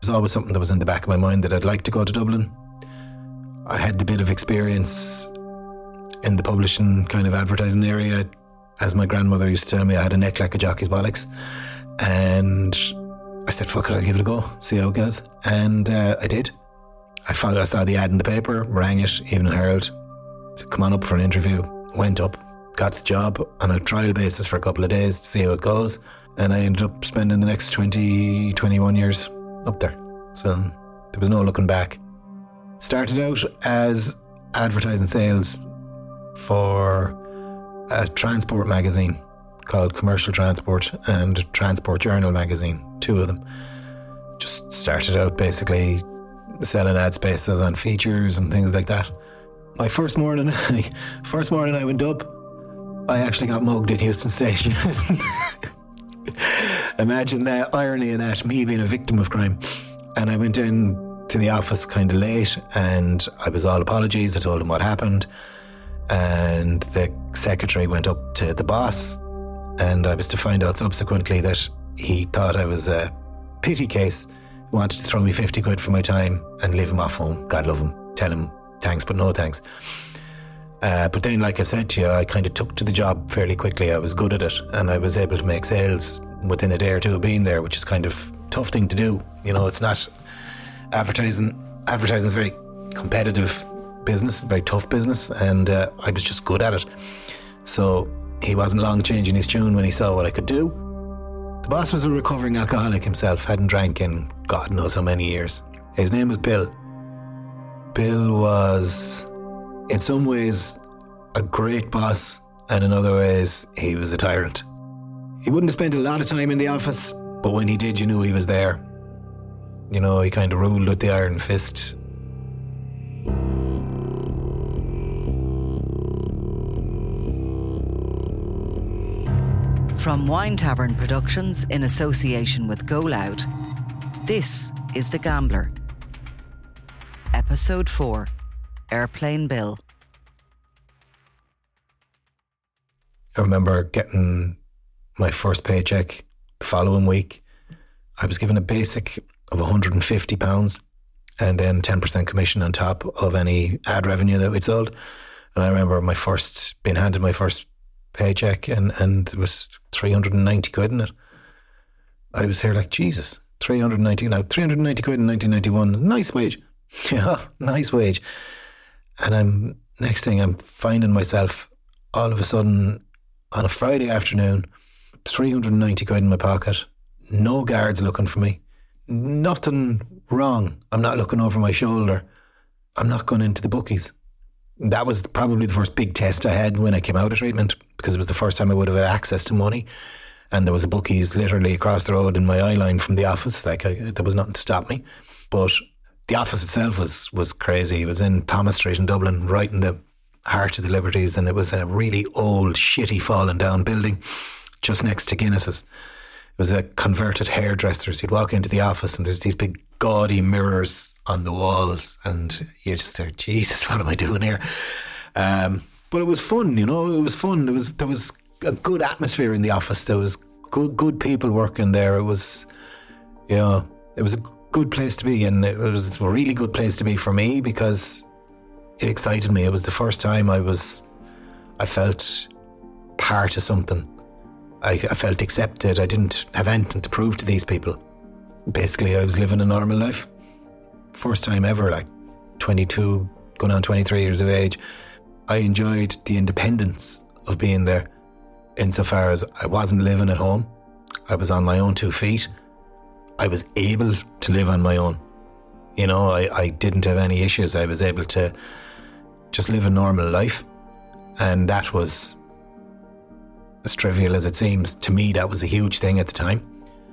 was always something that was in the back of my mind that I'd like to go to Dublin. I had a bit of experience in the publishing kind of advertising area. As my grandmother used to tell me, I had a neck like a jockey's bollocks. And I said, fuck it, I'll give it a go, see how it goes. And I did. I saw the ad in the paper, rang it, Evening Herald, to come on up for an interview. Went up, got the job on a trial basis for a couple of days to see how it goes. And I ended up spending the next 21 years up there. So there was no looking back. Started out as advertising sales for a transport magazine called Commercial Transport and Transport Journal magazine, two of them. Just started out basically selling ad spaces on features and things like that. My first morning I went up, I actually got mugged at Houston Station. Imagine the irony of that, me being a victim of crime. And I went in to the office kind of late and I was all apologies. I told him what happened. And the secretary went up to the boss and I was to find out subsequently that he thought I was a pity case. He wanted to throw me 50 quid for my time and leave him off home. God love him. Tell him thanks but no thanks. But then, like I said to you, I kind of took to the job fairly quickly. I was good at it and I was able to make sales within a day or two of being there, which is kind of a tough thing to do. You know, it's not advertising. Advertising is a very competitive business, a very tough business, and I was just good at it. So he wasn't long changing his tune when he saw what I could do. The boss was a recovering alcoholic himself, hadn't drank in God knows how many years. His name was Bill. Bill was, in some ways, a great boss, and in other ways, he was a tyrant. He wouldn't have spent a lot of time in the office, but when he did, you knew he was there. You know, he kind of ruled with the iron fist. From Wine Tavern Productions in association with Go Loud, this is The Gambler. Episode 4, Airplane Bill. I remember getting my first paycheck the following week. I was given a basic of £150 and then 10% commission on top of any ad revenue that we'd sold. And I remember being handed my first paycheck and there was 390 quid in it. I was here like, Jesus, 390 quid in 1991, nice wage. Yeah, nice wage. And next thing I'm finding myself all of a sudden on a Friday afternoon, 390 quid in my pocket, no guards looking for me, nothing wrong. I'm not looking over my shoulder. I'm not going into the bookies. That was probably the first big test I had when I came out of treatment, because it was the first time I would have had access to money. And there was a bookies literally across the road in my eye line from the office. There was nothing to stop me. But the office itself was crazy. It was in Thomas Street in Dublin, right in the heart of the Liberties, and it was a really old, shitty, fallen down building just next to Guinness's. It was a converted hairdressers. You'd walk into the office and there's these big gaudy mirrors on the walls and you're just there, Jesus, what am I doing here? But it was fun, you know, it was fun. There was a good atmosphere in the office. There was good people working there. It was, you know, it was a good place to be, and it was a really good place to be for me because it excited me. It was the first time I felt part of something. I felt accepted. I didn't have anything to prove to these people. Basically, I was living a normal life. First time ever, like 22, going on 23 years of age. I enjoyed the independence of being there insofar as I wasn't living at home. I was on my own 2 feet. I was able to live on my own. You know, I didn't have any issues. I was able to just live a normal life. And that was, as trivial as it seems, to me, that was a huge thing at the time.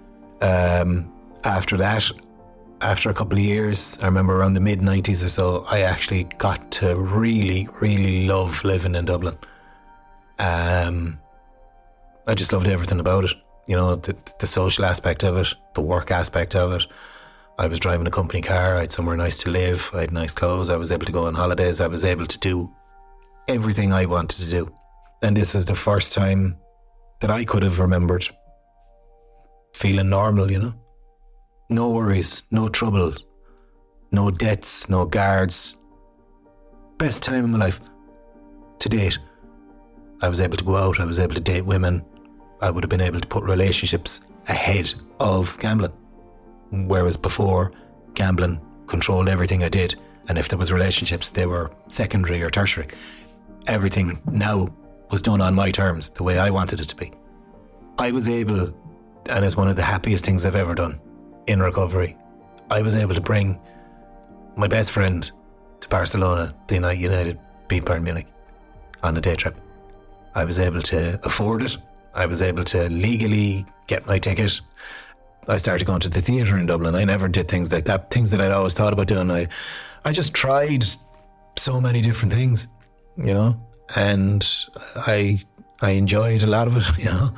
After that, after a couple of years, I remember around the mid-90s or so, I actually got to really, really love living in Dublin. I just loved everything about it. You know, the social aspect of it, the work aspect of it. I was driving a company car, I had somewhere nice to live, I had nice clothes, I was able to go on holidays, I was able to do everything I wanted to do. And this is the first time that I could have remembered feeling normal, you know. No worries, no trouble, no debts, no guards. Best time of my life to date. I was able to go out, I was able to date women. I would have been able to put relationships ahead of gambling. Whereas before, gambling controlled everything I did. And if there was relationships, they were secondary or tertiary. Everything now was done on my terms, the way I wanted it to be. I was able, and it's one of the happiest things I've ever done in recovery, I was able to bring my best friend to Barcelona the night United beat Bayern Munich on a day trip. I was able to afford it. I was able to legally get my ticket. I started going to the theatre in Dublin. I never did things like that, things that I'd always thought about doing. I just tried so many different things, you know, and I enjoyed a lot of it, you know.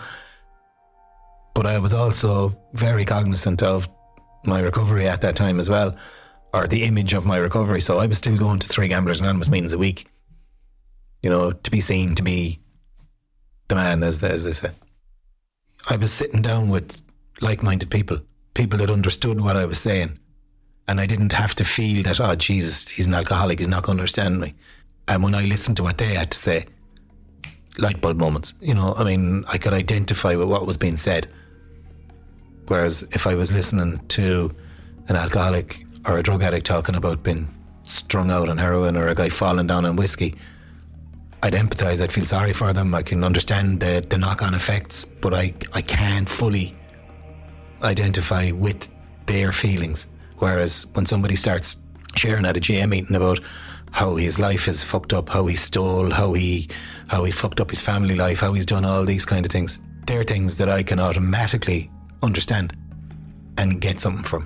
But I was also very cognizant of my recovery at that time as well, or the image of my recovery. So I was still going to 3 Gamblers Anonymous meetings a week, you know, to be seen to be the man, as they say. I was sitting down with like-minded people that understood what I was saying, and I didn't have to feel that, oh Jesus, he's an alcoholic, he's not going to understand me. And when I listened to what they had to say, light bulb moments, you know, I mean, I could identify with what was being said. Whereas if I was listening to an alcoholic or a drug addict talking about being strung out on heroin, or a guy falling down on whiskey, I'd empathise, I'd feel sorry for them, I can understand the knock-on effects, but I can't fully identify with their feelings. Whereas when somebody starts sharing at a GM meeting about how his life is fucked up, how he stole, how he's fucked up his family life, how he's done all these kind of things, they're things that I can automatically understand and get something from.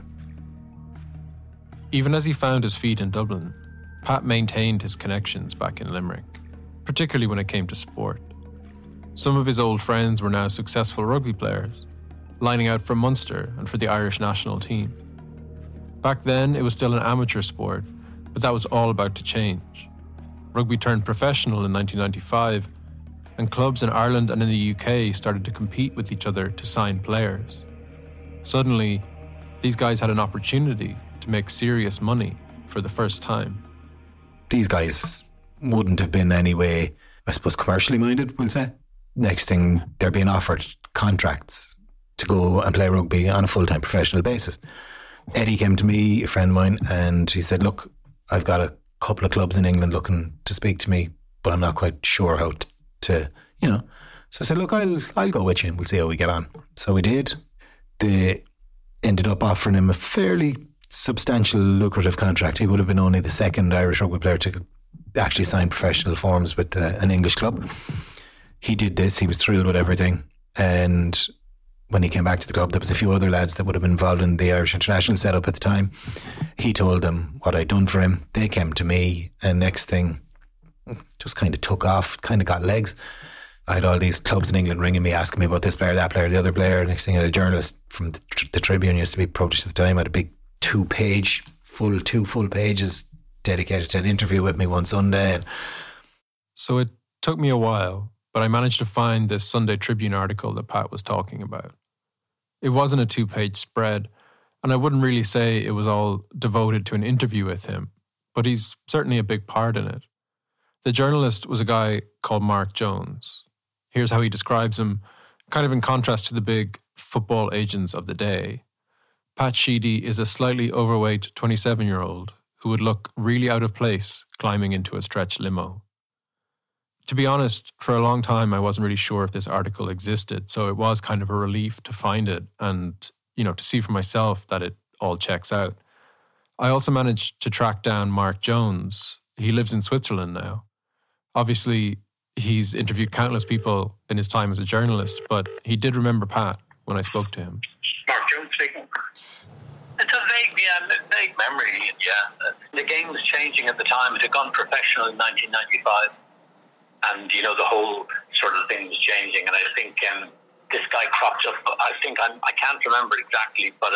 Even as he found his feet in Dublin, Pat maintained his connections back in Limerick, particularly when it came to sport. Some of his old friends were now successful rugby players, lining out for Munster and for the Irish national team. Back then, it was still an amateur sport, but that was all about to change. Rugby turned professional in 1995, and clubs in Ireland and in the UK started to compete with each other to sign players. Suddenly, these guys had an opportunity to make serious money for the first time. These guys wouldn't have been anyway, I suppose, commercially minded, we'll say. Next thing, they're being offered contracts to go and play rugby on a full-time professional basis. Eddie came to me, a friend of mine, and he said, look, I've got a couple of clubs in England looking to speak to me, but I'm not quite sure how to, you know. So I said, look, I'll go with you and we'll see how we get on. So we did. They ended up offering him a fairly substantial, lucrative contract. He would have been only the second Irish rugby player to actually sign professional forms with an English club. He did this. He was thrilled with everything. And when he came back to the club, there was a few other lads that would have been involved in the Irish international setup at the time. He told them what I'd done for him. They came to me, and next thing, just kind of took off, kind of got legs. I had all these clubs in England ringing me, asking me about this player, that player, the other player. Next thing, I had a journalist from the Tribune, used to be published at the time, had a big 2 full pages dedicated to an interview with me one Sunday. So it took me a while, but I managed to find this Sunday Tribune article that Pat was talking about. It wasn't a 2-page spread, and I wouldn't really say it was all devoted to an interview with him, but he's certainly a big part in it. The journalist was a guy called Mark Jones. Here's how he describes him, kind of in contrast to the big football agents of the day. Pat Sheedy is a slightly overweight 27-year-old who would look really out of place climbing into a stretch limo. To be honest, for a long time, I wasn't really sure if this article existed, so it was kind of a relief to find it and, to see for myself that it all checks out. I also managed to track down Mark Jones. He lives in Switzerland now. Obviously, he's interviewed countless people in his time as a journalist, but he did remember Pat when I spoke to him. Mark Jones speaking. It's a vague memory, yeah. The game was changing at the time. It had gone professional in 1995. And, the whole sort of thing was changing. And I think this guy cropped up. I can't remember exactly, but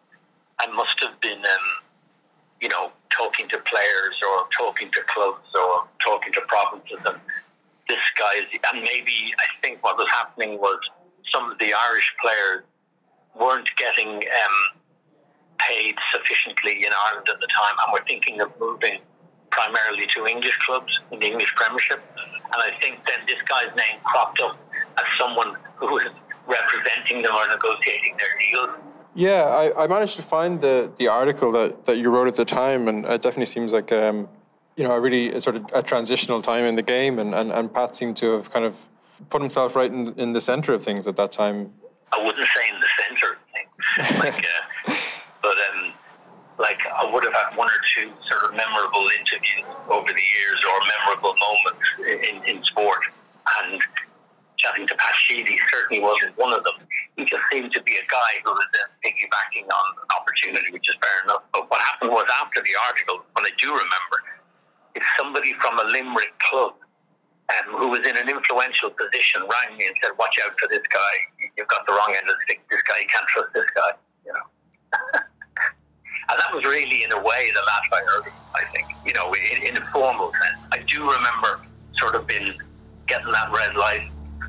I must have been, talking to players or talking to clubs or talking to provinces. And this guy, and maybe I think what was happening was some of the Irish players weren't getting paid sufficiently in Ireland at the time, and were thinking of moving primarily to English clubs in the English Premiership. And I think then this guy's name cropped up as someone who was representing them or negotiating their deals. Yeah, I managed to find the article that you wrote at the time, and it definitely seems like a really sort of a transitional time in the game, and Pat seemed to have kind of put himself right in the centre of things at that time. I wouldn't say in the centre of things, but I would have had one or two sort of memorable interviews over the years, or memorable moments in sport, and chatting to Pat Sheedy certainly wasn't one of them. He just seemed to be a guy who was piggybacking on opportunity, which is fair enough. But what happened was, after the article, what I do remember, is somebody from a Limerick club who was in an influential position rang me and said, "Watch out for this guy. You've got the wrong end of the stick. This guy, you can't trust this guy." You know. And that was really, in a way, the last I heard of him, I think. You know, in a formal sense. I do remember sort of getting that red light.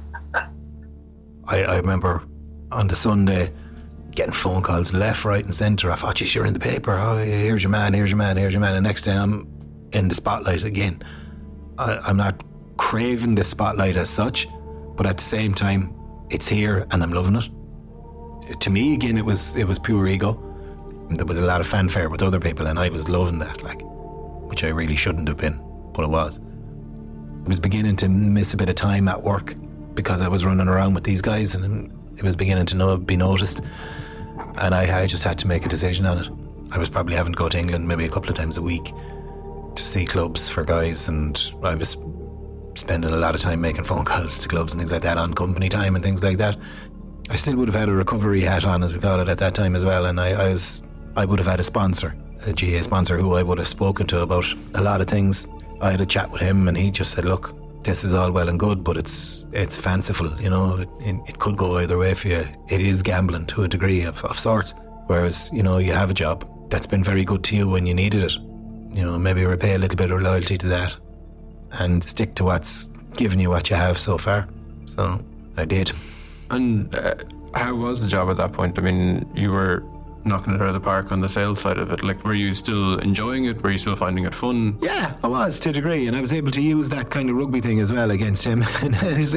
I remember on the Sunday getting phone calls left, right and centre. I thought, geez, you're in the paper. Oh, here's your man. And next day I'm in the spotlight again. I'm not craving the spotlight as such, but at the same time, it's here and I'm loving it. To me, again, it was pure ego. There was a lot of fanfare with other people, and I was loving that, which I really shouldn't have been, but it was. I was beginning to miss a bit of time at work because I was running around with these guys, and it was beginning to be noticed, and I just had to make a decision on it. I was probably having to go to England maybe a couple of times a week to see clubs for guys, and I was spending a lot of time making phone calls to clubs and things like that on company time and things like that. I still would have had a recovery hat on, as we call it, at that time as well, and I would have had a sponsor, a GA sponsor, who I would have spoken to about a lot of things. I had a chat with him, and he just said, "Look, this is all well and good, but it's fanciful, you know, it could go either way for you. It is gambling to a degree of sorts. Whereas, you know, you have a job that's been very good to you when you needed it. You know, maybe repay a little bit of loyalty to that and stick to what's given you what you have so far." So I did. And how was the job at that point? I mean, you were knocking it out of the park on the sales side of it. Like, were you still enjoying it? Were you still finding it fun? Yeah, I was, to a degree, and I was able to use that kind of rugby thing as well against him. And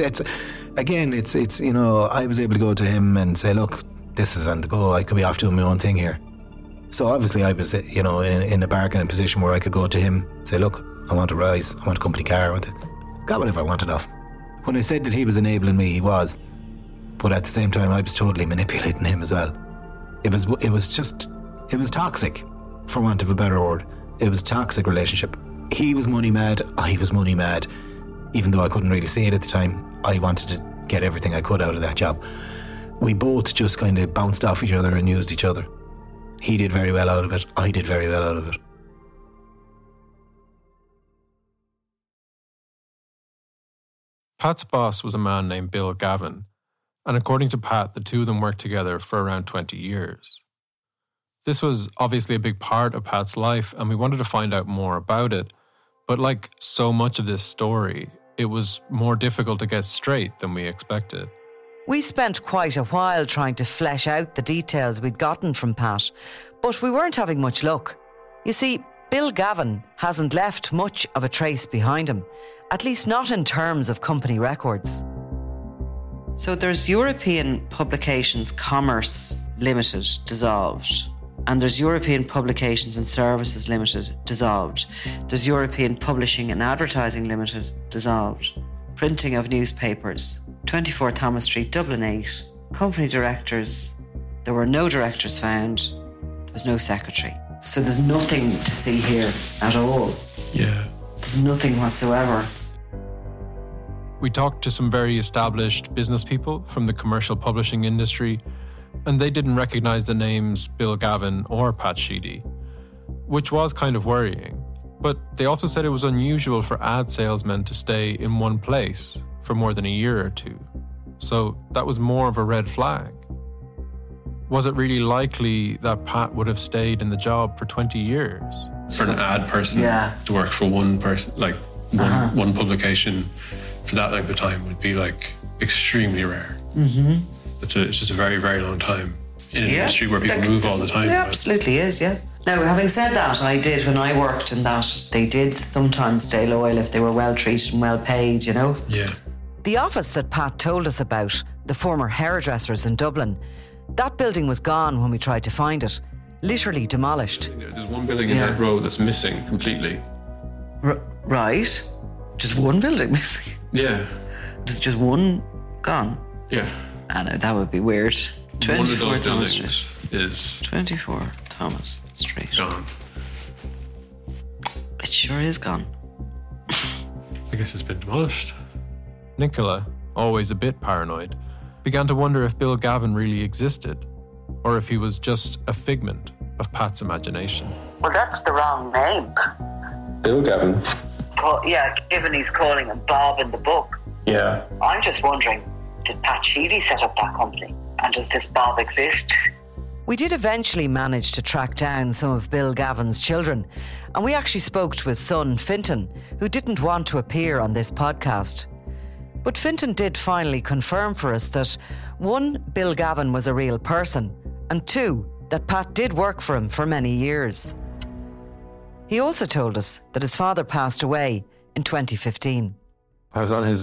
it's you know, I was able to go to him and say, "Look, this is on the go. I could be off doing my own thing here." So obviously I was, you know, in a bargaining position where I could go to him, say, "Look, I want a rise, I want a company car, got whatever I wanted off." When I said that he was enabling me, he was, but at the same time I was totally manipulating him as well. It was toxic, for want of a better word. It was a toxic relationship. He was money mad, I was money mad. Even though I couldn't really see it at the time, I wanted to get everything I could out of that job. We both just kind of bounced off each other and used each other. He did very well out of it, I did very well out of it. Pat's boss was a man named Bill Gavin, and according to Pat, the two of them worked together for around 20 years. This was obviously a big part of Pat's life, and we wanted to find out more about it. But like so much of this story, it was more difficult to get straight than we expected. We spent quite a while trying to flesh out the details we'd gotten from Pat, but we weren't having much luck. You see, Bill Gavin hasn't left much of a trace behind him, at least not in terms of company records. So there's European Publications Commerce Limited dissolved, and there's European Publications and Services Limited dissolved. There's European Publishing and Advertising Limited dissolved. Printing of newspapers, 24 Thomas Street, Dublin 8. Company directors, there were no directors found. There was no secretary. So there's nothing to see here at all. Yeah. There's nothing whatsoever. We talked to some very established business people from the commercial publishing industry, and they didn't recognise the names Bill Gavin or Pat Sheedy, which was kind of worrying. But they also said it was unusual for ad salesmen to stay in one place for more than a year or two. So that was more of a red flag. Was it really likely that Pat would have stayed in the job for 20 years? For an ad person to work for one person, like one publication for that length of time would be like extremely rare. Mm-hmm. It's just a very, very long time. in an industry where people move all the time. It absolutely is, yeah. Now, having said that, I did, when I worked in that, they did sometimes stay loyal if they were well treated and well paid, you know? Yeah. The office that Pat told us about, the former hairdressers in Dublin, that building was gone when we tried to find it. Literally demolished. There's one building in that row that's missing completely. Right. Just one building missing. Yeah. There's just one gone. Yeah. I know, that would be weird. 24 one of those Thomas buildings Street. is 24 Thomas Street. gone. It sure is gone. I guess it's been demolished. Nicola, always a bit paranoid, began to wonder if Bill Gavin really existed, or if he was just a figment of Pat's imagination. Well, that's the wrong name. Bill Gavin? Given he's calling him Bob in the book. Yeah. I'm just wondering, did Pat Sheedy set up that company? And does this Bob exist? We did eventually manage to track down some of Bill Gavin's children, and we actually spoke to his son, Fintan, who didn't want to appear on this podcast. But Fintan did finally confirm for us that, 1, Bill Gavin was a real person, and 2, that Pat did work for him for many years. He also told us that his father passed away in 2015. I was on his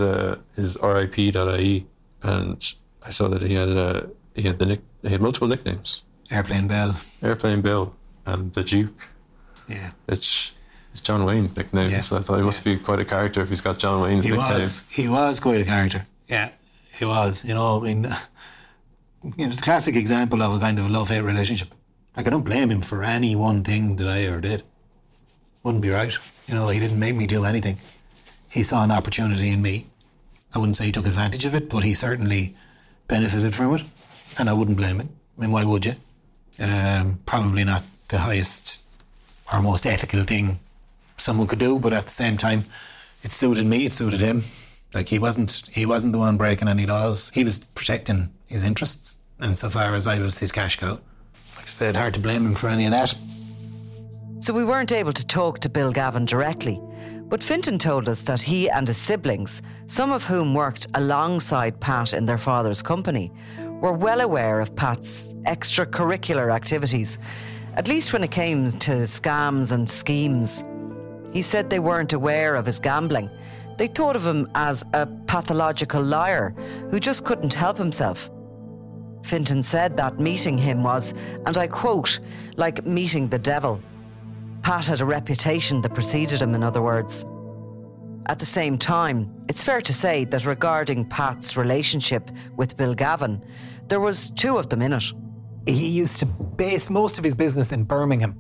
RIP.ie and I saw that he had multiple nicknames. Airplane Bill, and the Duke. Yeah. Which is John Wayne's nickname. Yeah. So I thought he must be quite a character if he's got John Wayne's nickname. He was quite a character. Yeah, he was. You know, I mean, it's a classic example of a kind of love-hate relationship. Like, I don't blame him for any one thing that I ever did. Wouldn't be right. You know, he didn't make me do anything. He saw an opportunity in me. I wouldn't say he took advantage of it, but he certainly benefited from it, and I wouldn't blame him. I mean, why would you? Probably not the highest or most ethical thing someone could do, but at the same time, it suited me, it suited him. Like, he wasn't the one breaking any laws. He was protecting his interests, and so far as I was his cash cow. Like I said, hard to blame him for any of that. So we weren't able to talk to Bill Gavin directly, but Fintan told us that he and his siblings, some of whom worked alongside Pat in their father's company, were well aware of Pat's extracurricular activities, at least when it came to scams and schemes. He said they weren't aware of his gambling. They thought of him as a pathological liar who just couldn't help himself. Fintan said that meeting him was, and I quote, like meeting the devil. Pat had a reputation that preceded him, in other words. At the same time, it's fair to say that regarding Pat's relationship with Bill Gavin, there was 2 of them in it. He used to base most of his business in Birmingham.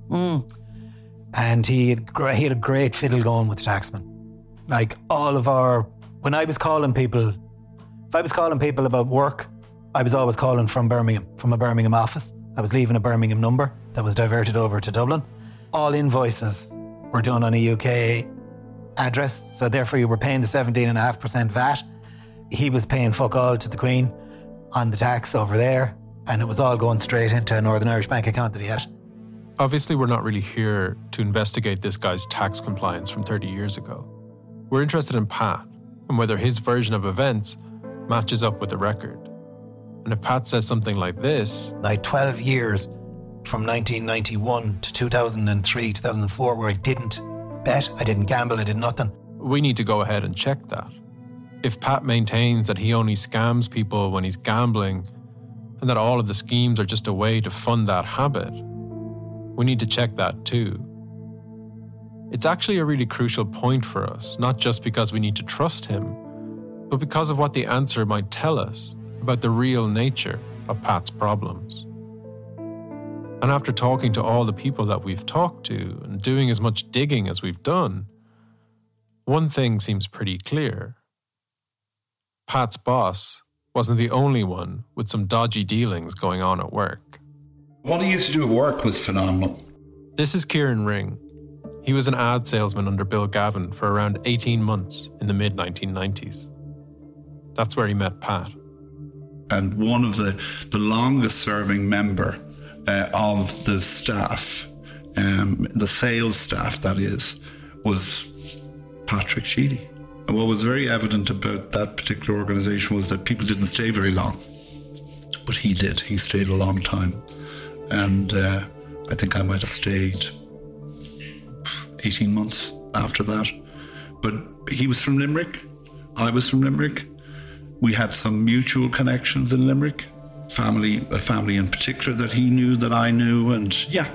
And he had a great fiddle going with taxmen. Like, when I was calling people, if I was calling people about work, I was always calling from Birmingham, from a Birmingham office. I was leaving a Birmingham number that was diverted over to Dublin. All invoices were done on a UK address, so therefore you were paying the 17.5% VAT. He was paying fuck all to the Queen on the tax over there, and it was all going straight into a Northern Irish bank account that he had. Obviously, we're not really here to investigate this guy's tax compliance from 30 years ago. We're interested in Pat and whether his version of events matches up with the record. And if Pat says something like this... I had 12 years from 1991 to 2003, 2004, where I didn't bet, I didn't gamble, I did nothing. We need to go ahead and check that. If Pat maintains that he only scams people when he's gambling and that all of the schemes are just a way to fund that habit, we need to check that too. It's actually a really crucial point for us, not just because we need to trust him, but because of what the answer might tell us about the real nature of Pat's problems. And after talking to all the people that we've talked to and doing as much digging as we've done, one thing seems pretty clear. Pat's boss wasn't the only one with some dodgy dealings going on at work. What he used to do at work was phenomenal. This is Kieran Ring. He was an ad salesman under Bill Gavin for around 18 months in the mid-1990s. That's where he met Pat. And one of the longest serving member of the staff, the sales staff that is, was Patrick Sheedy. And what was very evident about that particular organisation was that people didn't stay very long. but he did. He stayed a long time. And I think I might have stayed 18 months after that. But he was from Limerick. I was from Limerick. We had some mutual connections in Limerick. A family in particular that he knew, that I knew. And yeah,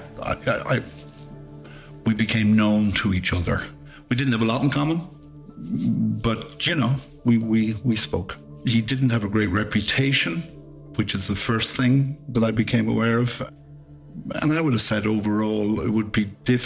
we became known to each other. We didn't have a lot in common, but, you know, we spoke. He didn't have a great reputation, which is the first thing that I became aware of. And I would have said overall it would be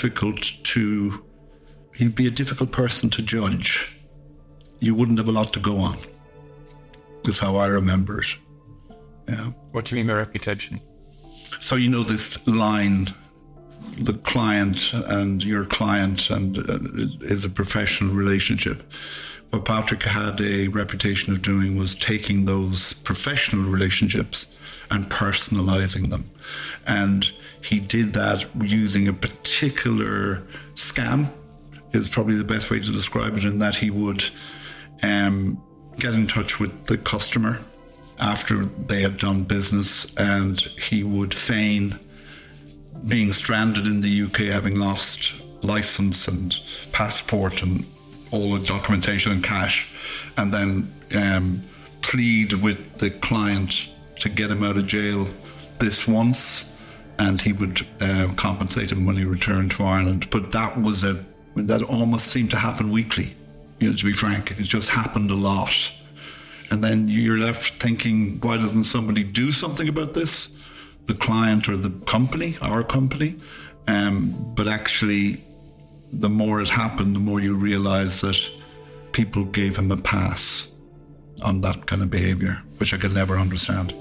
he'd be a difficult person to judge. You wouldn't have a lot to go on. That's how I remember it. Yeah. What do you mean by reputation? So, you know, this line, the client and your client, and is a professional relationship. What Patrick had a reputation of doing was taking those professional relationships and personalizing them. And he did that using a particular scam, is probably the best way to describe it, in that he would get in touch with the customer after they had done business, and he would feign being stranded in the UK, having lost license and passport and all the documentation and cash, and then plead with the client to get him out of jail this once, and he would compensate him when he returned to Ireland. But that almost seemed to happen weekly, you know, to be frank. It just happened a lot. And then you're left thinking, why doesn't somebody do something about this? The client or the company, our company. But actually, the more it happened, the more you realise that people gave him a pass on that kind of behaviour, which I could never understand.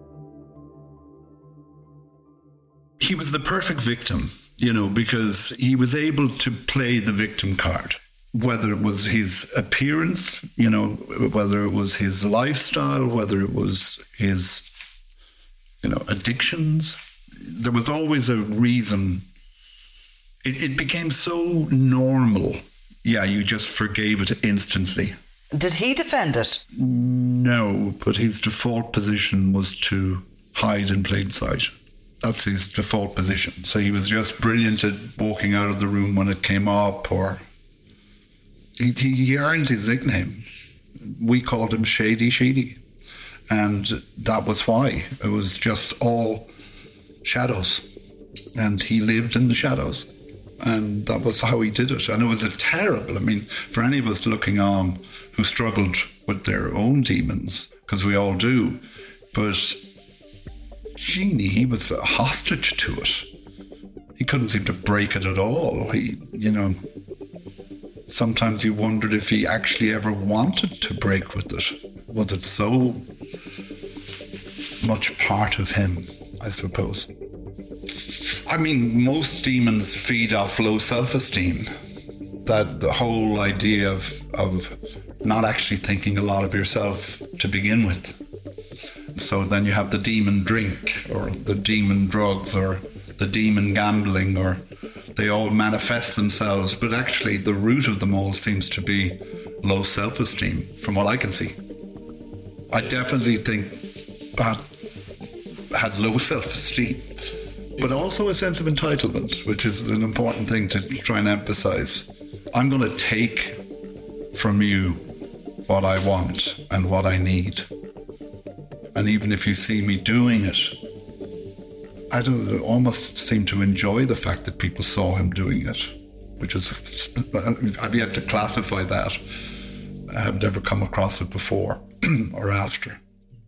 He was the perfect victim, you know, because he was able to play the victim card. Whether it was his appearance, you know, whether it was his lifestyle, whether it was his, you know, addictions, there was always a reason. It became so normal. Yeah, you just forgave it instantly. Did he defend it? No, but his default position was to hide in plain sight. That's his default position. So he was just brilliant at walking out of the room when it came up, or he earned his nickname. We called him Shady Sheedy. And that was why. It was just all shadows. And he lived in the shadows. And that was how he did it. And it was for any of us looking on who struggled with their own demons, because we all do. But Jeannie, he was a hostage to it. He couldn't seem to break it at all. Sometimes you wondered if he actually ever wanted to break with it. Was it so much part of him, I suppose? I mean, most demons feed off low self-esteem. That the whole idea of not actually thinking a lot of yourself to begin with. So then you have the demon drink, or the demon drugs, or the demon gambling, or they all manifest themselves, but actually the root of them all seems to be low self-esteem, from what I can see. I definitely think Pat had low self-esteem, but also a sense of entitlement, which is an important thing to try and emphasize. I'm going to take from you what I want and what I need. And even if you see me doing it, I almost seem to enjoy the fact that people saw him doing it, which is, I've yet to classify that. I have never come across it before or after.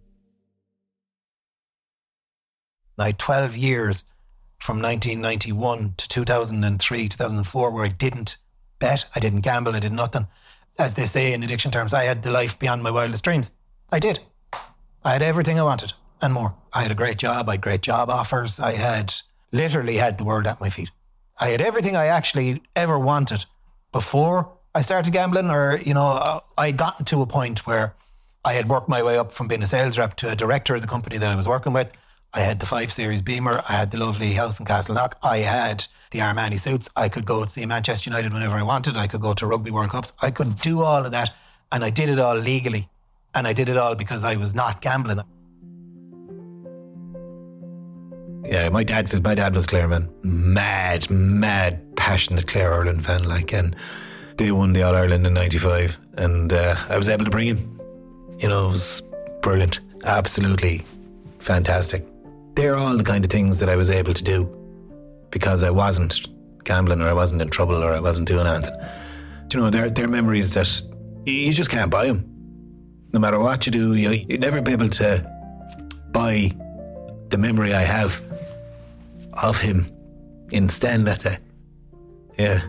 I had 12 years from 1991 to 2003, 2004, where I didn't bet, I didn't gamble, I did nothing. As they say in addiction terms, I had the life beyond my wildest dreams. I did. I had everything I wanted and more. I had a great job, I had great job offers, I literally had the world at my feet. I had everything I actually ever wanted before I started gambling, or, I'd gotten to a point where I had worked my way up from being a sales rep to a director of the company that I was working with. I had the 5 Series Beamer, I had the lovely house in Castleknock, I had the Armani suits, I could go and see Manchester United whenever I wanted, I could go to Rugby World Cups, I could do all of that, and I did it all legally, and I did it all because I was not gambling. Yeah, my dad was Clare, man. Mad, passionate Clare Ireland fan, like, and they won the All-Ireland in 95, and I was able to bring him. You know, it was brilliant. Absolutely fantastic. They're all the kind of things that I was able to do because I wasn't gambling, or I wasn't in trouble, or I wasn't doing anything. Do you know, they're memories that you just can't buy them. No matter what you do, you'd never be able to buy the memory I have of him in stand that day. Yeah,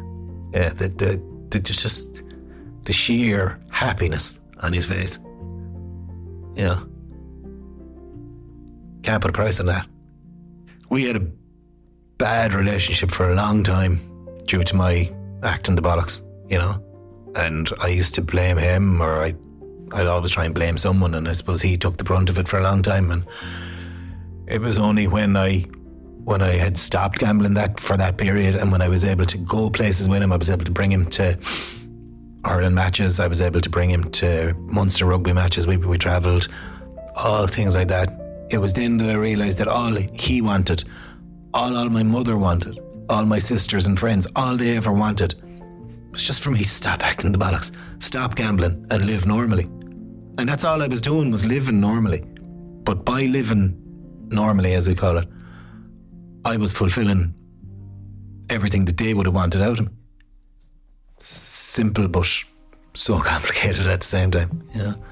just the sheer happiness on his face. Yeah, can't put a price on that. We had a bad relationship for a long time due to my acting the bollocks, you know, and I used to blame him, or I'd always try and blame someone, and I suppose he took the brunt of it for a long time. And it was only when I had stopped gambling for that period, and when I was able to go places with him, I was able to bring him to Ireland matches, I was able to bring him to Munster rugby matches, we travelled, all things like that. It was then that I realised that all he wanted, all my mother wanted, all my sisters and friends, all they ever wanted was just for me to stop acting the bollocks, stop gambling and live normally. And that's all I was doing, was living normally. But by living normally, as we call it, I was fulfilling everything that they would have wanted out of me. Simple, but so complicated at the same time, you know.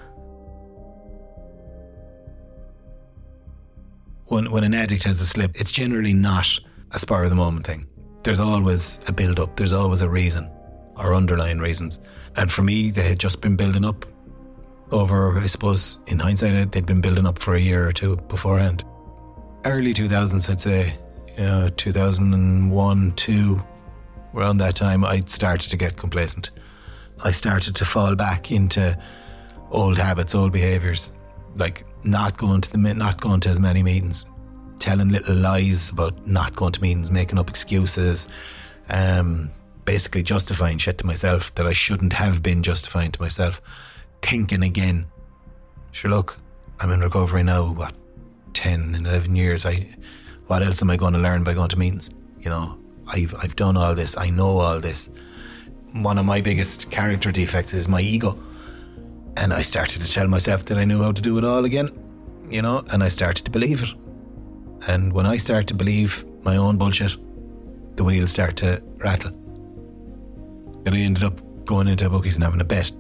When an addict has a slip, it's generally not a spur of the moment thing. There's always a build-up, there's always a reason, or underlying reasons. And for me, they had just been building up over, I suppose, in hindsight, they'd been building up for a year or two beforehand. Early 2000s, I'd say, 2001, 2, around that time, I started to get complacent. I started to fall back into old habits, old behaviours, like not going to as many meetings, telling little lies about not going to meetings, making up excuses, basically justifying shit to myself that I shouldn't have been justifying to myself. Thinking again, sure, look, I'm in recovery now, 10, 11 years, what else am I going to learn by going to meetings? You know, I've done all this, I know all this. One of my biggest character defects is my ego. And I started to tell myself that I knew how to do it all again, you know, and I started to believe it. And when I start to believe my own bullshit, the wheels start to rattle. And I ended up going into bookies and having a bet.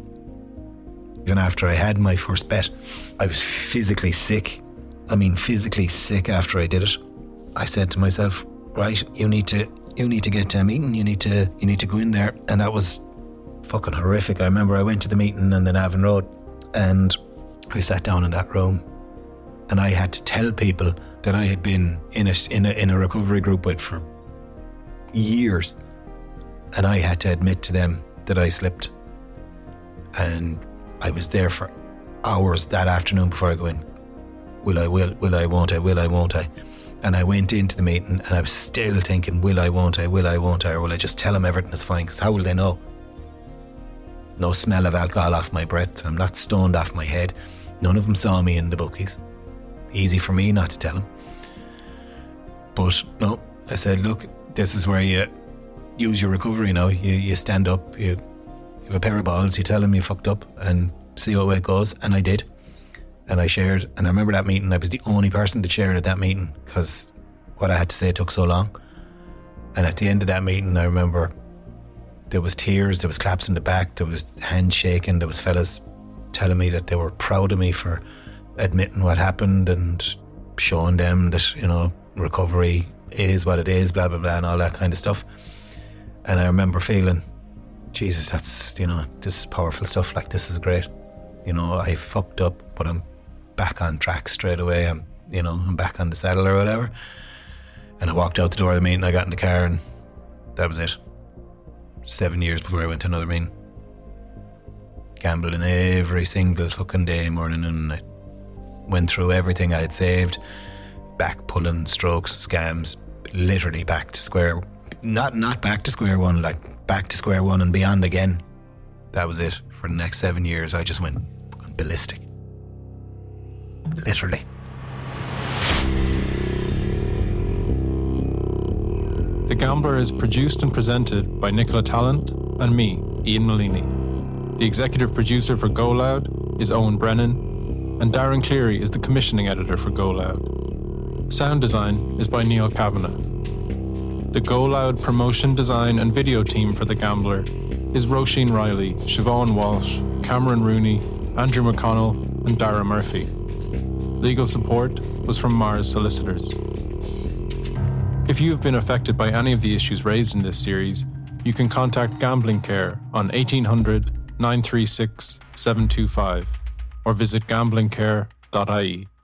Even after I had my first bet, I was physically sick. I mean, physically sick after I did it. I said to myself, right, you need to get to a meeting, you need to go in there. And that was fucking horrific. I remember I went to the meeting in the Navan Road, and I sat down in that room, and I had to tell people that I had been in a recovery group with for years, and I had to admit to them that I slipped. And I was there for hours that afternoon before I go in. Will I, won't I? And I went into the meeting and I was still thinking, will I, won't I, or will I just tell them everything is fine? Because how will they know? No smell of alcohol off my breath. I'm not stoned off my head. None of them saw me in the bookies. Easy for me not to tell them. But no, I said, look, this is where you use your recovery now. You stand up, you have a pair of balls, you tell them you fucked up and see what way it goes. And I did. And I shared. And I remember that meeting, I was the only person that shared at that meeting because what I had to say took so long. And at the end of that meeting, I remember there was tears, there was claps in the back, there was hands shaking, there was fellas telling me that they were proud of me for admitting what happened and showing them that, you know, recovery is what it is, blah, blah, blah, and all that kind of stuff. And I remember feeling, Jesus, that's, you know, this is powerful stuff, like this is great. You know, I fucked up, but I'm back on track straight away. I'm back on the saddle or whatever. And I walked out the door of the meeting, I got in the car, and that was it. 7 years before I went to another meeting. Gambling every single fucking day, morning and night. Went through everything I had saved. Back pulling, strokes, scams. Literally back to square. Not back to square one, like back to square one and beyond again. That was it. For the next 7 years, I just went fucking ballistic. Literally. The Gambler is produced and presented by Nicola Tallant and me, Ian Malini. The executive producer for Go Loud is Owen Brennan, and Darren Cleary is the commissioning editor for Go Loud. Sound design is by Neil Kavanagh. The Go Loud promotion, design and video team for The Gambler is Roisin Riley, Siobhan Walsh, Cameron Rooney, Andrew McConnell and Dara Murphy. Legal support was from Mars Solicitors. If you have been affected by any of the issues raised in this series, you can contact Gambling Care on 1800 936 725 or visit gamblingcare.ie.